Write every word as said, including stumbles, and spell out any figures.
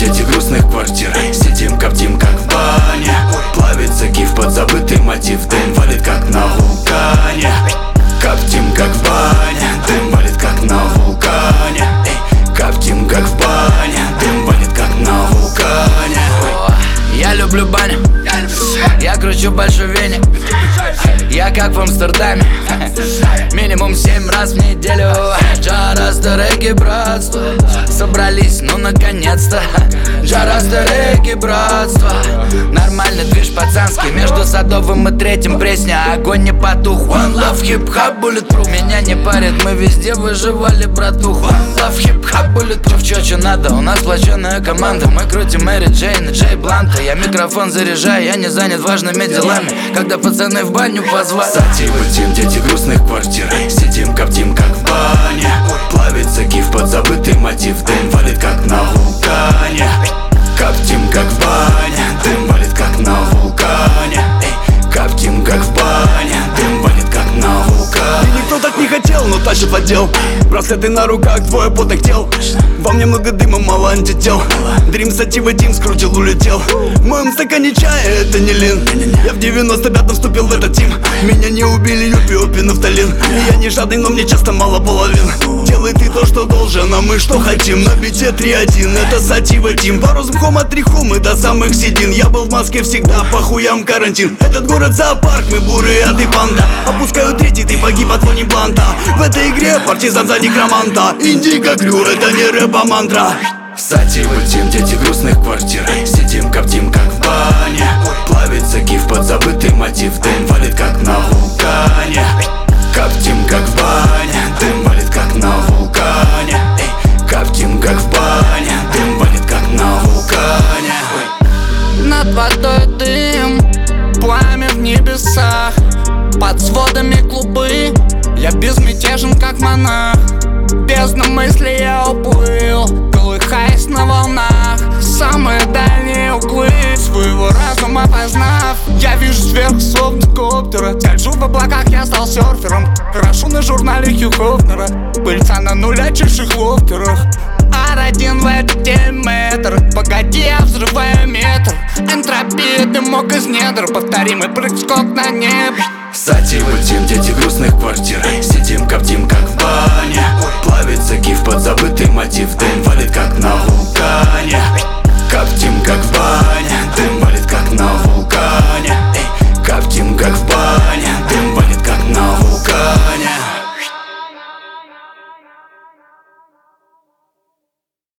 дети грустных квартир. Сидим, коптим, как в бане. Плавится гиф под забытый мотив. Дым валит, как на вулкане. Коптим, как в бане. Дым валит, как на вулкане. Коптим, как в бане. Дым валит, как на вулкане. Я люблю баню, я кручу большой веник. Я как в Амстердаме, минимум семь раз в неделю. Джараста регги, братство, собрались, ну наконец-то. Джараста регги, братство. Нормальный движ пацанский, между Садовым и Третьим Пресня. Огонь не потух, one love, хип-хап, bulletproof. Меня не парит, мы везде выживали, братух. One love, хип-хап, bulletproof. Чё, чё надо, у нас сплоченная команда. Мы крутим Мэри Джейн и Джей Бланта. Я микрофон заряжаю, я не занят важными делами. Когда пацаны в баню позвали. Сативатим, дети грустных квартир. Сидим, коптим, как в бане. Плавится гиф под забытый мотив. Дым валит, как на вулкане. Коптим, как в бане. Дым валит, как на вулкане. Коптим, как в бане. Дым валит, как на вулкане. И никто так не хотел, но тащит в отдел. Браслеты на руках, двое потных тел. Во мне много дыма, мало антител. Дрим сатива Дим скрутил, улетел. В моем стакане чая, это не лин. Я в девяносто пятом вступил в этот тим. Меня не убили, юпи, опи, нафталин. И я не жадный, но мне часто мало половин. Делай ты то, что должен, а мы что хотим. На бите три один, это сатива Дим. Пару звуком от рихумы до самых седин. Я был в Москве всегда, по хуям карантин. Этот город зоопарк, мы бурые, а ты панда. Опускаю третий, ты погиб от вони бланта. В этой игре партизан за некроманта. Индиго крюр, это не рэп, а мантра. Сативатим, дети грустных квартир. Сидим, коптим, как в бане. Плавится гиф под забытый мотив. Дым валит, как на вулкане. Коптим, как в бане. Дым валит, как на вулкане. Коптим, как в бане. Дым валит, как на вулкане. Над водой дым, пламя в небесах. Под сводами клубы, я безмятежен, как монах. Бездна мысли я уплыл, колыхаясь на волнах. Самые дальние углы своего разума познав. Я вижу сверху словно коптера. Скольжу в облаках, я стал серфером. Крашу на журнале Хью Хофнера. Пыльца на нулячейших лофтерах. ар один в этот метр. Погоди, я взрываю метр. Энтропия, дымок из недр. Повторимый прыг-скок на небо. Сативатим, дети грустных квартир. Сидим, коптим, как в бане. Плавится гиф под забытый мотив. Дым валит, как на